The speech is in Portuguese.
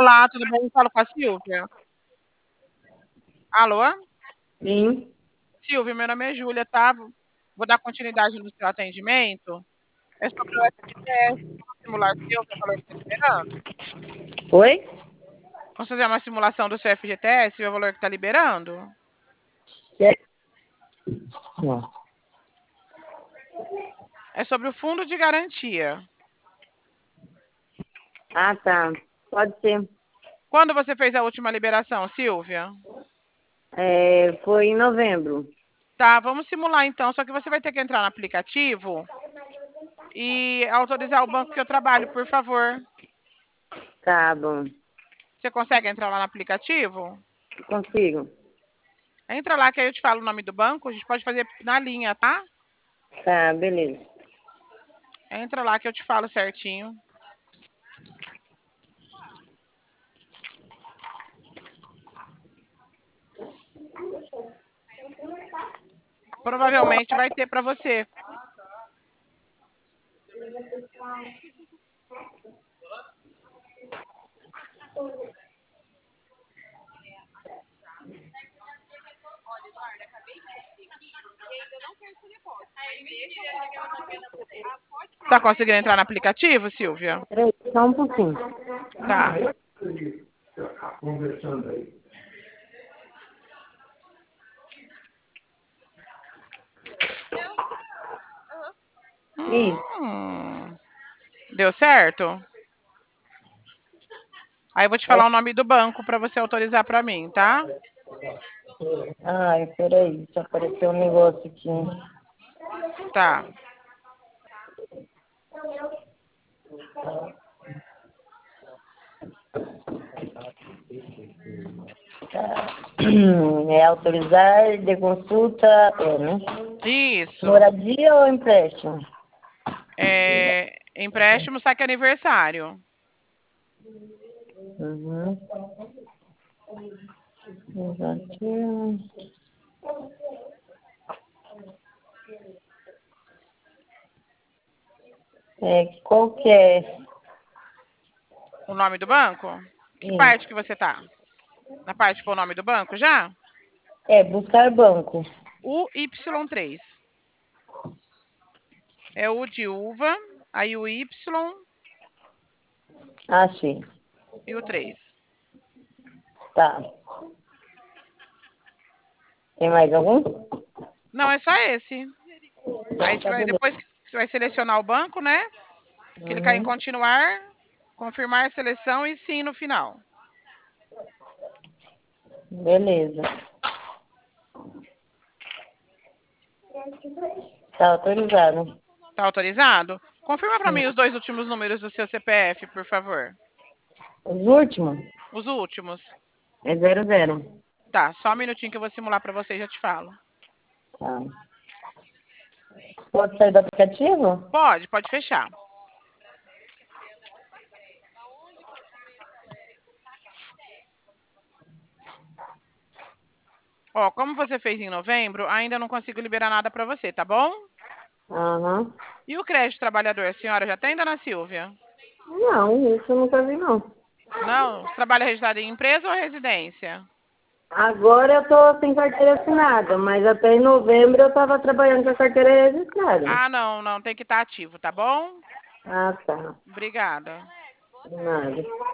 Olá, tudo bem? Falo com a Silvia. Alô? Sim. Silvia, meu nome é Júlia, tá? Vou dar continuidade no seu atendimento. É sobre o FGTS. Vamos simular seu, ver o valor que está liberando? Oi? Vamos fazer uma simulação do seu FGTS, ver o valor que está liberando? Não. É sobre o fundo de garantia. Ah, tá. Pode ser. Quando você fez a última liberação, Silvia? Foi em novembro. Tá, vamos simular então, só que você vai ter que entrar no aplicativo e autorizar o banco que eu trabalho, por favor. Tá bom. Você consegue entrar lá no aplicativo? Consigo. Entra lá que aí eu te falo o nome do banco, a gente pode fazer na linha, tá? Tá, beleza. Entra lá que eu te falo certinho. Provavelmente vai ter para você. Tá conseguindo entrar no aplicativo, Silvia? Peraí, só um pouquinho. Tá. Conversando aí. Isso. Deu certo? Aí eu vou te falar o nome do banco para você autorizar para mim, tá? Ai, peraí. Deixa aparecer um negócio aqui. Tá. É autorizar de consulta, né? Isso. Moradia ou empréstimo? Empréstimo, saque aniversário. Uhum. Exato. Qual que é? O nome do banco? Que parte que você tá? Na parte com o nome do banco já? Buscar banco. UY3. É o de uva, aí o Y Achei. e o 3. Tá. Tem mais algum? Não, é só esse. Aí você Tá, vai, beleza. depois que você vai selecionar o banco, né? Clicar em Uhum. continuar, confirmar a seleção e sim no final. Beleza. Tá autorizado. Tá autorizado? Confirma para mim os dois últimos números do seu CPF, por favor. Os últimos Os últimos. é 00. Tá, só um minutinho que eu vou simular para você e já te falo. Tá. Pode sair do aplicativo? Pode fechar. Ó, como você fez em novembro, ainda não consigo liberar nada para você, tá bom? Aham. E o crédito trabalhador, a senhora já tem, dona Silvia? Não, isso eu nunca vi, não. Não? Você trabalha registrado em empresa ou residência? Agora eu tô sem carteira assinada, mas até em novembro eu tava trabalhando com a carteira registrada. Ah, não, tem que estar ativo, tá bom? Ah, tá. Obrigada. De nada.